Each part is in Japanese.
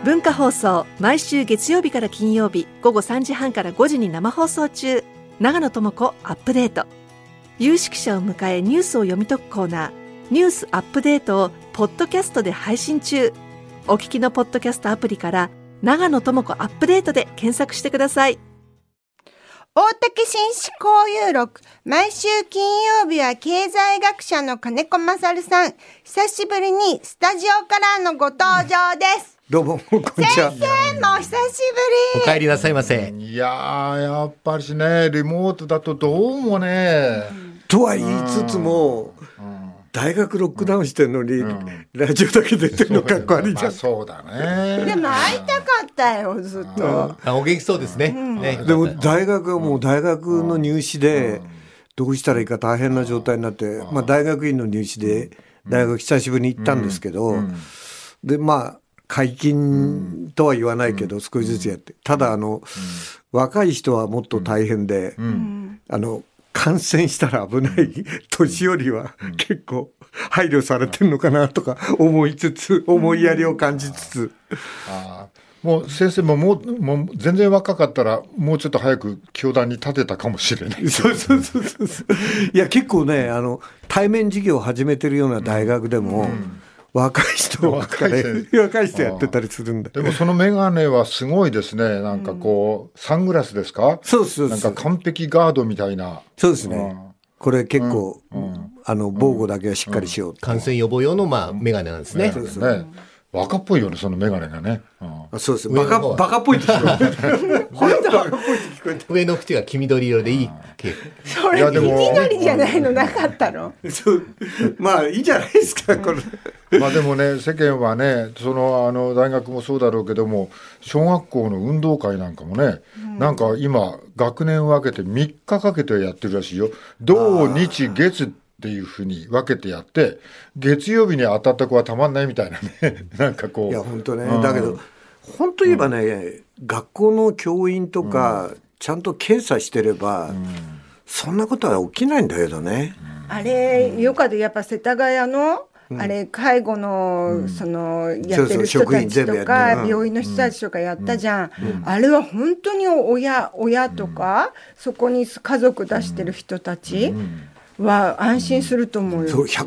文化放送、毎週月曜日から金曜日午後3時半から5時に生放送中。長野智子アップデート。有識者を迎えニュースを読み解くコーナー、ニュースアップデートをポッドキャストで配信中。お聞きのポッドキャストアプリから長野智子アップデートで検索してください。 大竹紳士交友録、毎週金曜日は経済学者の金子勝さん。久しぶりにスタジオからのご登場です。 どうもこんにちは。 先生も久しぶり。 お帰りなさいませ。 いやー、やっぱりね、リモートだとどうもね、 とは言いつつも、大学ロックダウンしてるのに、ラジオだけ出てるのかっこ悪いじゃん。 そうだね。 でも会いたかったよ、ずっと。 お元気そうですね。 でも大学はもう大学の入試でどうしたらいいか大変な状態になって、まあ、大学院の入試で大学久しぶりに行ったんですけど、でまあ解禁とは言わないけど少しずつやって、ただ若い人はもっと大変で、感染したら危ない年寄りは結構配慮されてるのかなとか思いつつ、思いやりを感じつつ、 もう先生もう全然若かったらもうちょっと早く教壇に立てたかもしれない。 そういや結構ね、対面授業を始めてるような大学でも、若い人やってたりするんだ。 でもそのメガネはすごいですね。なんかこう、サングラスですか？ そうなんか完璧ガードみたいな。 そうですね。これ結構、防護だけはしっかりしよう。 感染予防用のメガネなんですね。 そうですね。若っぽいよね、そのメガネがね。 そうです。バカっぽいでしょ。本当バカっぽいって聞こえた。 上の口が黄緑色でいい系。 それ黄緑じゃないのなかったの？ まあいいじゃないですか、これ。 まあでもね、世間はね、大学もそうだろうけども、小学校の運動会なんかもね、なんか今学年を分けて3日かけてやってるらしいよ。土日月っていうふうに分けてやって、月曜日に当たった子はたまんないみたいなね。なんかこう。 いや本当ね、だけど本当言えばね、学校の教員とか、ちゃんと検査してれば、そんなことは起きないんだけどね。 あれよかった。やっぱ世田谷のあれ介護のやってる人たちとか病院の人たちとかやったじゃん。あれは本当に親とかそこに家族出してる人たちは安心すると思うよ。 そう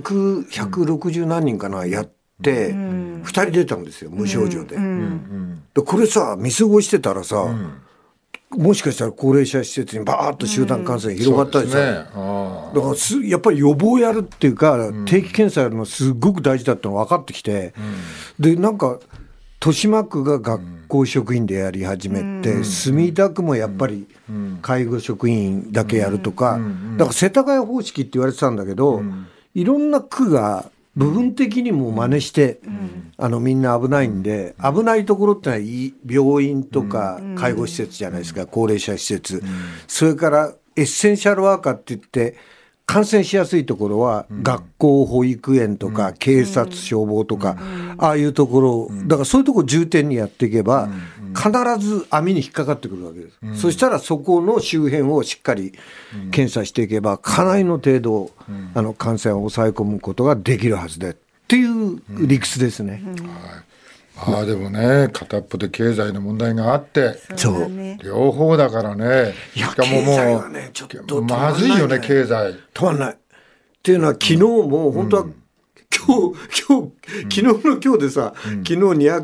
160何人かなやって2人出たんですよ、無症状で。でこれさ見過ごしてたらさ、もしかしたら高齢者施設にバーッと集団感染広がったりさ、だからやっぱり予防やるっていうか、定期検査やるのすごく大事だってのが分かってきて、でなんか豊島区が学校職員でやり始めて、墨田区もやっぱり介護職員だけやるとか、だから世田谷方式って言われてたんだけど、いろんな区が部分的にも真似して、みんな危ないんで、危ないところってのは病院とか介護施設じゃないですか、高齢者施設、それからエッセンシャルワーカーって言って感染しやすいところは、学校保育園とか警察消防とか、ああいうところだからそういうところを重点にやっていけば、必ず網に引っかかってくるわけです、そしたらそこの周辺をしっかり検査していけば、かなりの程度感染を抑え込むことができるはずでっていう理屈ですね。 でもね、片っぽで経済の問題があって、 そう両方だからね。 いやしかももう経済はねちょっとまずいよね、経済止まんないっていうのは、昨日も本当は昨日の今日でさ、昨日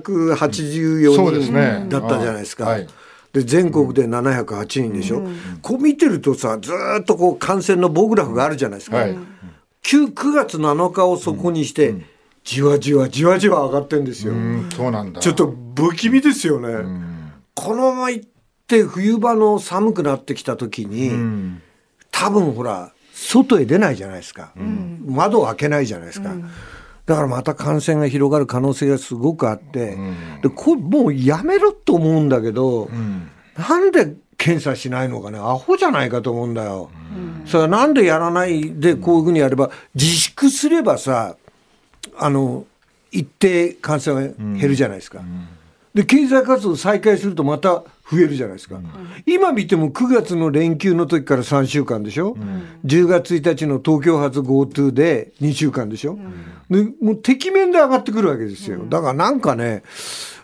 284人だったじゃないですか。で全国で708人でしょ、こう見てるとさ、ずっとこう感染の棒グラフがあるじゃないですか、9月7日をそこにして、じわじわ上がってるんですよ。 そうなんだ。 ちょっと不気味ですよね。このまま行って冬場の寒くなってきた時に、多分ほら外へ出ないじゃないですか、窓を開けないじゃないですか、だからまた感染が広がる可能性がすごくあって、でもうやめろと思うんだけど、なんで検査しないのかね、アホじゃないかと思うんだよ、それはなんでやらないでこういうふうにやれば、自粛すればさ、一定感染が減るじゃないですか、で経済活動再開するとまた増えるじゃないですか、今見ても9月の連休の時から3週間でしょ、10月1日の東京発 GoTo で2週間でしょ、でもうてきめんで上がってくるわけですよ。だからなんかね、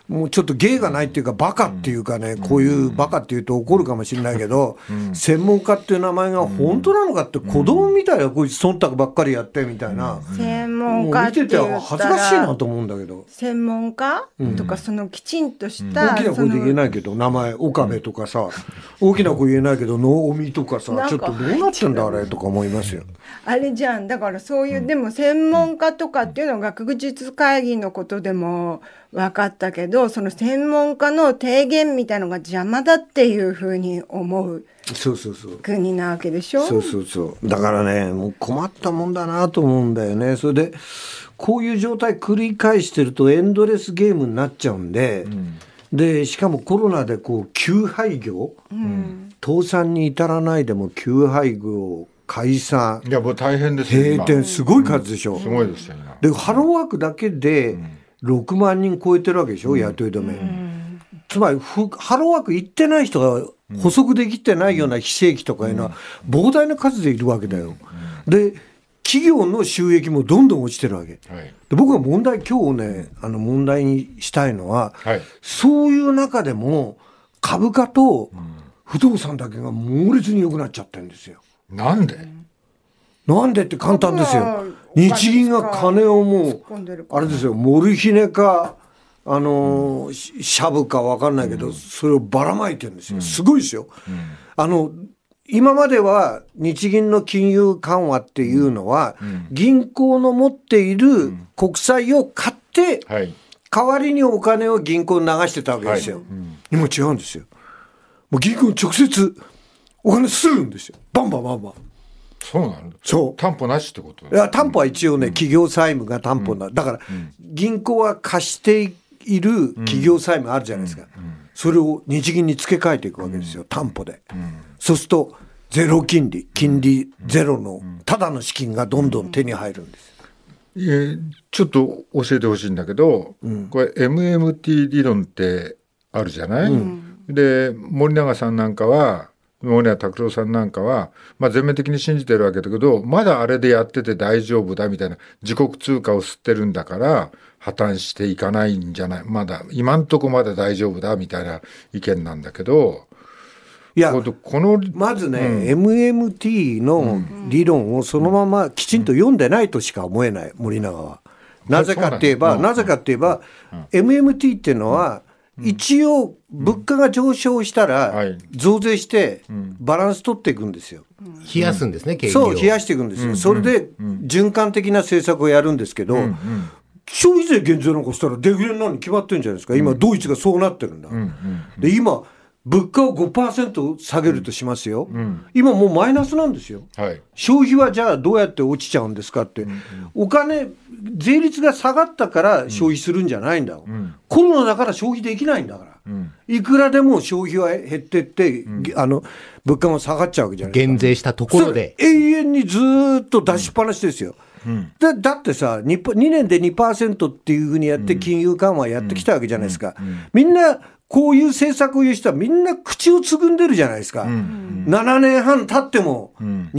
もうちょっと芸がないっていうかバカっていうかね、こういうバカっていうと怒るかもしれないけど、専門家っていう名前が本当なのかって、子供みたいなこいつ忖度ばっかりやってみたいな、 専門家って言ったらもう見てて恥ずかしいなと思うんだけど、 専門家とかそのきちんとした大きな声で言えないけど名前岡部とかさ、大きな声言えないけど能見とかさ、ちょっとどうなってんだあれとか思いますよ。 あれじゃん、だからそういう、でも専門家とかっていうのは学術会議のことでも分かったけど、その専門家の提言みたいのが邪魔だっていうふうに思う国なわけでしょ。 そうだからね、もう困ったもんだなと思うんだよね。それでこういう状態繰り返してるとエンドレスゲームになっちゃうんで、でしかもコロナでこう休廃業、倒産に至らないでも休廃業解散、 いやもう大変ですよ、 閉店、すごい数でしょ。 すごいですよね。 でハローワークだけで6万人超えてるわけでしょ、雇い止め。つまりハローワーク行ってない人が補足できてないような非正規とかいうのは膨大な数でいるわけだよ。で企業の収益もどんどん落ちてるわけ、で僕が今日ね問題にしたいのは、そういう中でも株価と不動産だけが猛烈に良くなっちゃってるんですよ。 なんでって簡単ですよ。日銀が金をもうあれですよ、モルヒネかシャブか分かんないけど、それをばらまいてるんですよ。すごいですよ。今までは日銀の金融緩和っていうのは、銀行の持っている国債を買って、代わりにお金を銀行に流してたわけですよ。今違うんですよ。もう銀行に直接お金するんですよ。バンバン。 そうなんだ。 そう。 担保なしってこと？ いや、担保は一応ね、企業債務が担保な、だから、銀行は貸している企業債務あるじゃないですか。それを日銀に付け替えていくわけですよ、担保で。そうすると、ゼロ金利ゼロのただの資金がどんどん手に入るんです。 ちょっと教えてほしいんだけど、これ MMT 理論ってあるじゃない、で森永さんなんかは、森永卓郎さんなんかは、全面的に信じてるわけだけど、まだあれでやってて大丈夫だみたいな、自国通貨を吸ってるんだから破綻していかないんじゃない、まだ今んとこまだ大丈夫だみたいな意見なんだけど、 いやまずね、MMT の理論をそのままきちんと読んでないとしか思えない、森永は。なぜかって言えば、MMT っていうのは、一応物価が上昇したら増税してバランス取っていくんですよ。 冷やすんですね、景気を。 そう、冷やしていくんですよ。それで循環的な政策をやるんですけど、消費税減税なんかしたらデフレになるに決まってるんじゃないですか。今ドイツがそうなってるんだ。で今物価を 5% 下げるとしますよ、今もうマイナスなんですよ、消費はじゃあどうやって落ちちゃうんですかって、お金税率が下がったから消費するんじゃないんだ、コロナだから消費できないんだから、いくらでも消費は減ってって、物価も下がっちゃうわけじゃないですか。 減税したところで永遠にずっと出しっぱなしですよ、だってさ 2年で 2% っていうふうにやって金融緩和やってきたわけじゃないですか、みんなこういう政策を言う人はみんな口をつぐんでるじゃないですか、7年半経っても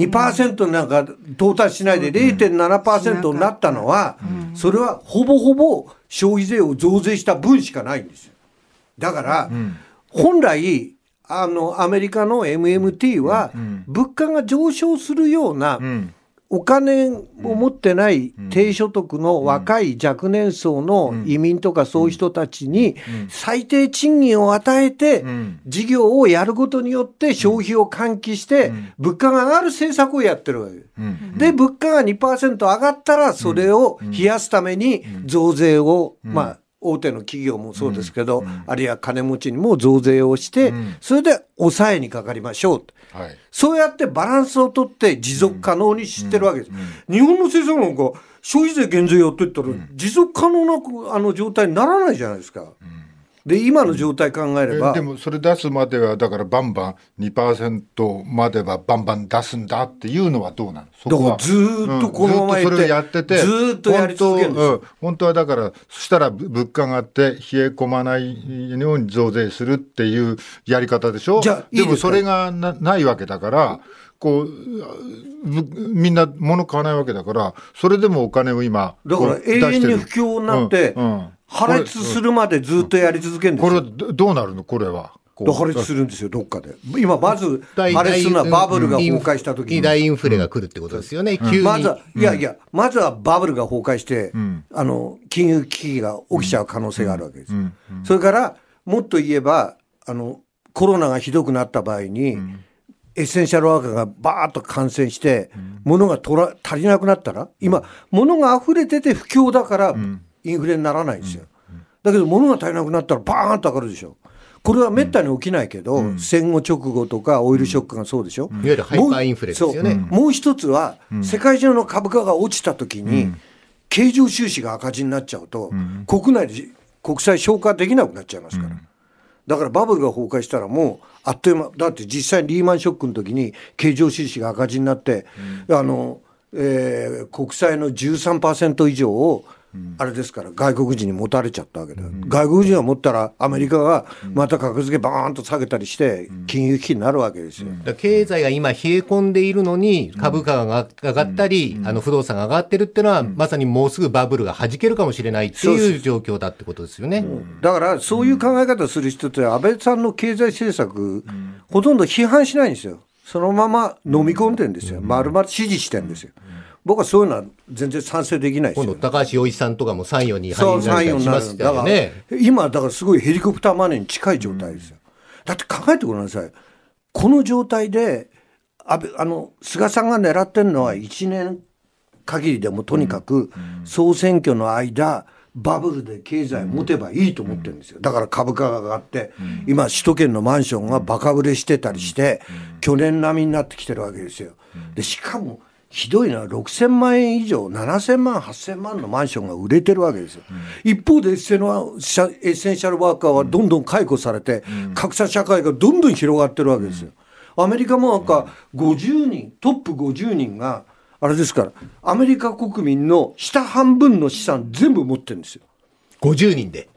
2% なんか到達しないで 0.7% になったのは、それはほぼほぼ消費税を増税した分しかないんですよ。だから、本来アメリカの MMT は物価が上昇するようなお金を持ってない低所得の若い若年層の移民とかそういう人たちに最低賃金を与えて事業をやることによって消費を喚起して物価が上がる政策をやってるわけで、物価が 2% 上がったらそれを冷やすために増税を大手の企業もそうですけど、あるいは金持ちにも増税をして、それで抑えにかかりましょう、そうやってバランスをとって持続可能にしてるわけです、日本の政策なんか消費税減税やっていったら持続可能な状態にならないじゃないですか、で今の状態考えれば、 でもそれ出すまではだからバンバン 2% まではバンバン出すんだっていうのはどうなの？そこはだからずーっとこのままずっとそれをやってて、 ずーっとやり続けるんですよ。 本当はだからそしたら物価があって冷え込まないように増税するっていうやり方でしょ。 じゃあいいですか？ でもそれがないわけだから、 こうみんな物買わないわけだから、それでもお金を今だから永遠に不況になって、破裂するまでずっとやり続けるんですよ。 これどうなるのこれは。 破裂するんですよ、どっかで。今まず破裂するのはバブルが崩壊した時に大インフレが来るってことですよね、急に。 まずは、まずはバブルが崩壊して、金融危機が起きちゃう可能性があるわけです。それからもっと言えばコロナがひどくなった場合に、エッセンシャルワーカーがバーッと感染して、物が足りなくなったら、今物が溢れてて不況だからインフレにならないんですよ。だけど物が足りなくなったらバーンと上がるでしょ。これはめったに起きないけど、戦後直後とかオイルショックがそうでしょ、 いわゆるハイパーインフレですよね。 もう一つは、世界中の株価が落ちた時に、経常収支が赤字になっちゃうと、国内で国債消化できなくなっちゃいますから、だからバブルが崩壊したらもうあっという間だって、実際リーマンショックの時に経常収支が赤字になって、国債の 13% 以上をあれですから外国人に持たれちゃったわけだ、外国人が持ったらアメリカがまた格付けバーンと下げたりして金融危機になるわけですよ、 だ経済が今冷え込んでいるのに株価が上がったり、不動産が上がってるっていうのは、まさにもうすぐバブルが弾けるかもしれないっていう状況だってことですよね。 だからそういう考え方する人って安倍さんの経済政策、ほとんど批判しないんですよ。そのまま飲み込んでるんですよ。丸々支持してるんですよ。僕はそういうのは全然賛成できないですよ。 今度高橋洋一さんとかも参与に入られたりしましたよね。 今だからすごいヘリコプターマネーに近い状態ですよ、だって考えてごらんなさい。この状態で菅さんが狙ってるのは1年限りでもとにかく総選挙の間バブルで経済を持てばいいと思ってるんですよ。だから株価が上がって、今首都圏のマンションがバカ売れしてたりして、去年並みになってきてるわけですよ。でしかもひどいのは6000万円以上7000万8000万のマンションが売れてるわけですよ、一方でエッセンシャルワーカーはどんどん解雇されて、格差社会がどんどん広がってるわけですよ。アメリカもなんか50人トップ50人があれですから、アメリカ国民の下半分の資産全部持ってるんですよ。 50人で、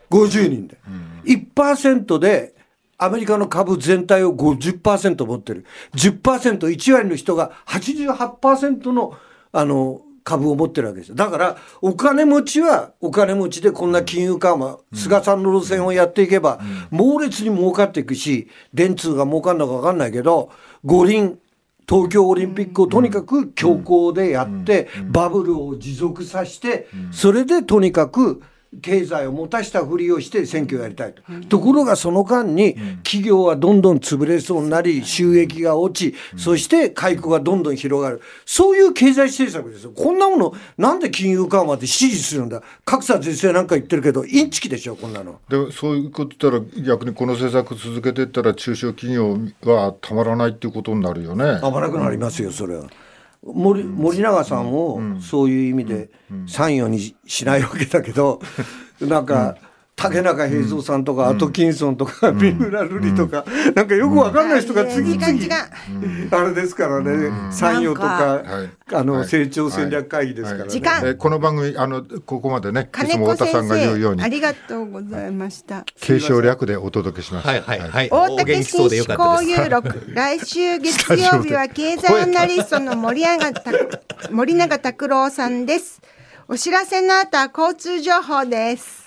1% でアメリカの株全体を 50% 持ってる。 10%1 割の人が 88% の株を持ってるわけですよ。だからお金持ちはお金持ちでこんな金融緩和、菅さんの路線をやっていけば猛烈に儲かっていくし、電通が儲かるのか分かんないけど、五輪東京オリンピックをとにかく強行でやって、バブルを持続させて、それでとにかく経済を持たしたふりをして選挙をやりたいと、ところがその間に企業はどんどん潰れそうになり、収益が落ち、そして解雇がどんどん広がる、そういう経済政策ですよ。こんなものなんで金融緩和で支持するんだ。格差是正なんか言ってるけどインチキでしょこんなの。 でそういうこと言ったら逆にこの政策続けていったら中小企業はたまらないっていうことになるよね。 たまらなくなりますよそれは。森永さんをそういう意味で参与にしないわけだけど、なんか竹中平蔵さんとかアトキンソンとか三村瑠麗とか、なんかよくわかんない人が次々あれですからね、参与とか成長戦略会議ですからね。 この番組ここまでね、いつも太田さんが言うようにありがとうございました。 継承略でお届けしました。 大竹新思考有録、来週月曜日は経済アナリストの森永卓郎さんです。お知らせの後は交通情報です。